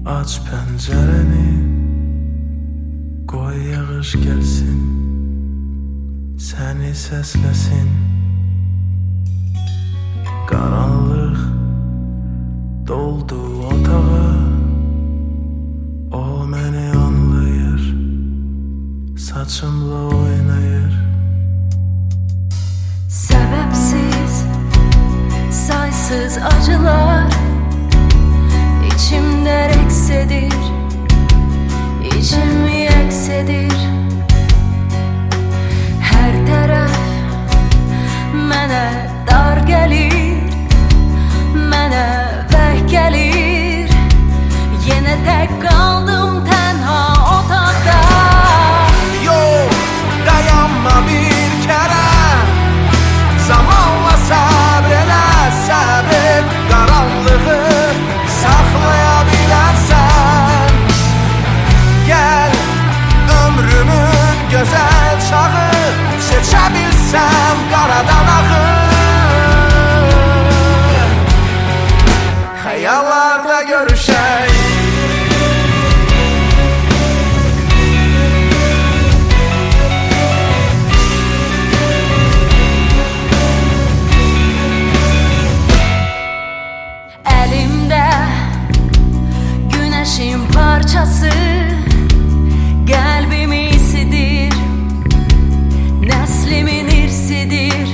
Aç pəncərəni, qoy yağış gəlsin, səni səsləsin. Qaranlıq doldu otağa, o məni anlayır, saçımla oynayır. Səbəbsiz, saysız acılar İçimdə rəqs edir, içimi əks edir. Hər tərəf mənə dar gəlir, mənə vəh gəlir. Yenə tək qaldım tənha otaqda. Yox, dayanma bir kərə, zamanla səbr elə, səbr et. Qaranlığı saxlaya bilərsən. Gəl, ömrümün gözəl çağı, seçə bilsəm qaradan axır. Xəyallarda görüşək. Əlimdə günəşin parçası, qəlbimi isidir, nəslimin irsidir.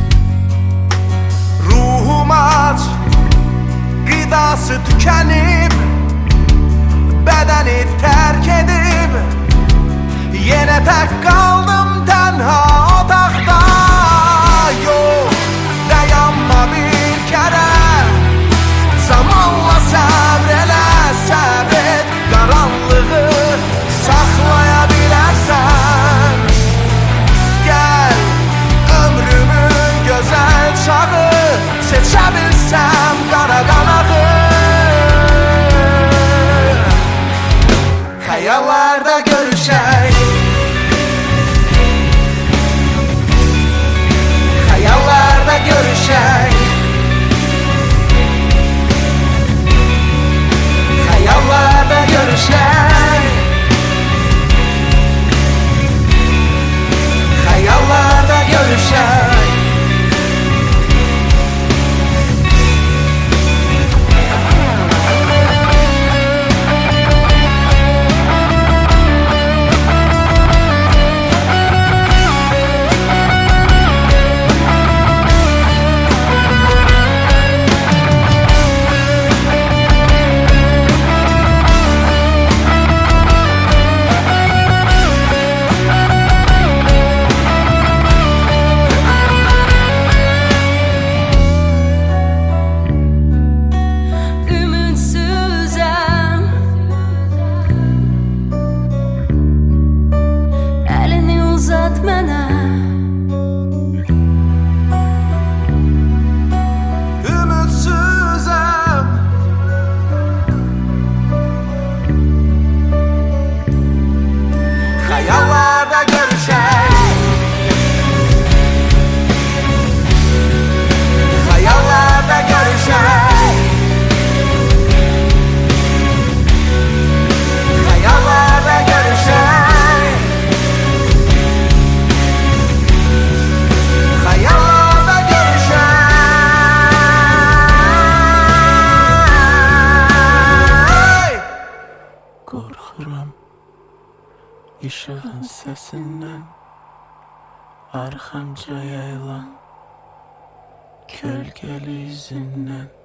Ruhum aç, qidası tükənib, bədəni tərk edib, yenə tək qaldım tənha otaqda. Yox, dayanma bir kərə, zamanla səbr elə, səbr et. Qaranlığı saxlaya bilərsən. Gəl, ömrümün gözəl çağı, seçə bilsəm qaradan axır. Xəyallarda görüşək. Xəyallarda görüşək. Xəyallarda görüşək. Xəyallarda görüşək. Xəyallarda görüşək. Xəyallarda görüşək. Xəyallarda görüşək. Xəyallarda görüşək. Qorxuram İşığın səsindən, arxamca yayılan kölgəli izindən.